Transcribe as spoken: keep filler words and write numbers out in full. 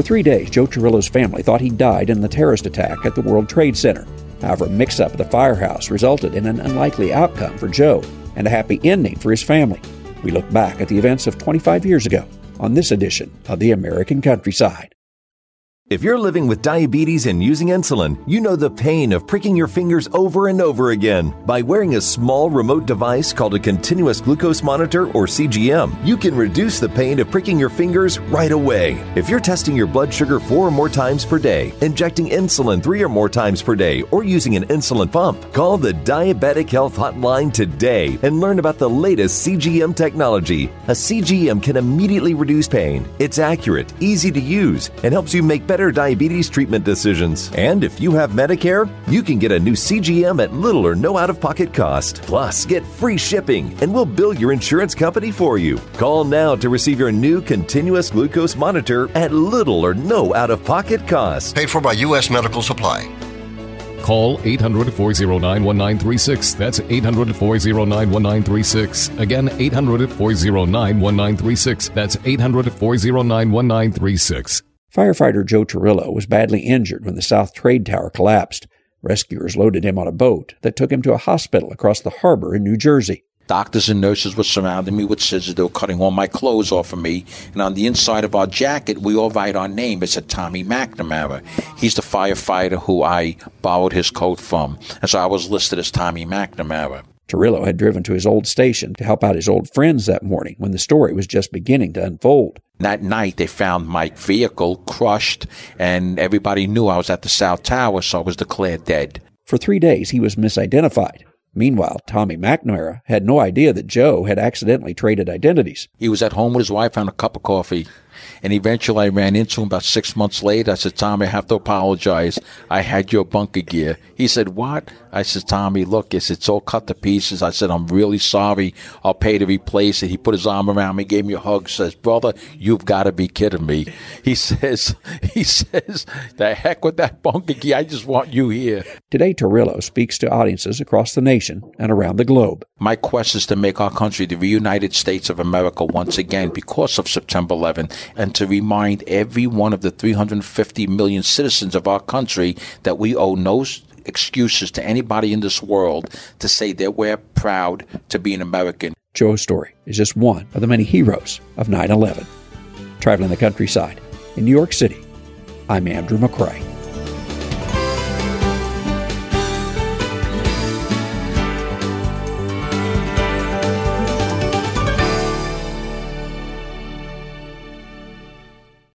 For three days, Joe Cirillo's family thought he died in the terrorist attack at the World Trade Center. However, a mix-up at the firehouse resulted in an unlikely outcome for Joe and a happy ending for his family. We look back at the events of twenty-five years ago on this edition of The American Countryside. If you're living with diabetes and using insulin, you know the pain of pricking your fingers over and over again. By wearing a small remote device called a continuous glucose monitor, or C G M, you can reduce the pain of pricking your fingers right away. If you're testing your blood sugar four or more times per day, injecting insulin three or more times per day, or using an insulin pump, call the Diabetic Health Hotline today and learn about the latest C G M technology. A C G M can immediately reduce pain. It's accurate, easy to use, and helps you make better diabetes treatment decisions. And if you have Medicare, you can get a new C G M at little or no out-of-pocket cost. Plus, get free shipping, and we'll bill your insurance company for you. Call now to receive your new continuous glucose monitor at little or no out-of-pocket cost. Paid for by U S Medical Supply. Call eight hundred, four oh nine, one nine three six. That's eight hundred, four oh nine, one nine three six. Again, eight hundred, four oh nine, one nine three six. That's eight hundred, four oh nine, one nine three six. Firefighter Joe Cirillo was badly injured when the South Trade Tower collapsed. Rescuers loaded him on a boat that took him to a hospital across the harbor in New Jersey. Doctors and nurses were surrounding me with scissors. They were cutting all my clothes off of me. And on the inside of our jacket, we all write our name. It said Tommy McNamara. He's the firefighter who I borrowed his coat from. And so I was listed as Tommy McNamara. Cirillo had driven to his old station to help out his old friends that morning when the story was just beginning to unfold. That night, they found my vehicle crushed, and everybody knew I was at the South Tower, so I was declared dead. For three days, he was misidentified. Meanwhile, Tommy McNamara had no idea that Joe had accidentally traded identities. He was at home with his wife having a cup of coffee. And eventually I ran into him about six months later. I said, Tommy, I have to apologize. I had your bunker gear. He said, what? I said, Tommy, look, it's, it's all cut to pieces. I said, I'm really sorry. I'll pay to replace it. He put his arm around me, gave me a hug, says, brother, you've got to be kidding me. He says, he says, the heck with that bunker gear. I just want you here. Today, Cirillo speaks to audiences across the nation and around the globe. My quest is to make our country the reunited States of America once again because of September eleventh, and to remind every one of the three hundred fifty million citizens of our country that we owe no excuses to anybody in this world to say that we're proud to be an American. Joe's story is just one of the many heroes of nine eleven. Traveling the countryside in New York City, I'm Andrew McCrae.